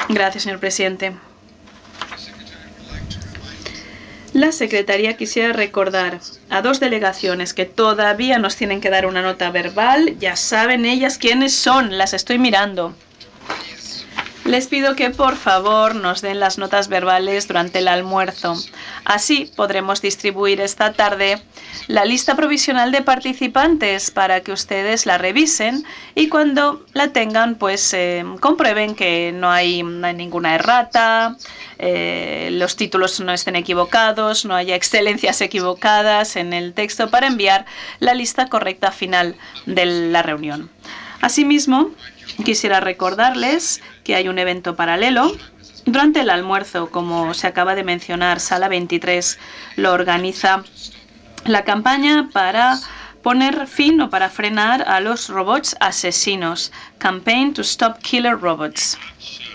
Gracias, señor presidente. La Secretaría quisiera recordar a dos delegaciones que todavía nos tienen que dar una nota verbal. Ya saben ellas quiénes son, las estoy mirando. Les pido que por favor nos den las notas verbales durante el almuerzo. Así podremos distribuir esta tarde la lista provisional de participantes para que ustedes la revisen y cuando la tengan pues comprueben que no hay ninguna errata, los títulos no estén equivocados, no haya excelencias equivocadas en el texto para enviar la lista correcta final de la reunión. Asimismo, quisiera recordarles que hay un evento paralelo. Durante el almuerzo, como se acaba de mencionar, Sala 23 lo organiza la campaña para poner fin o para frenar a los robots asesinos. Campaign to Stop Killer Robots.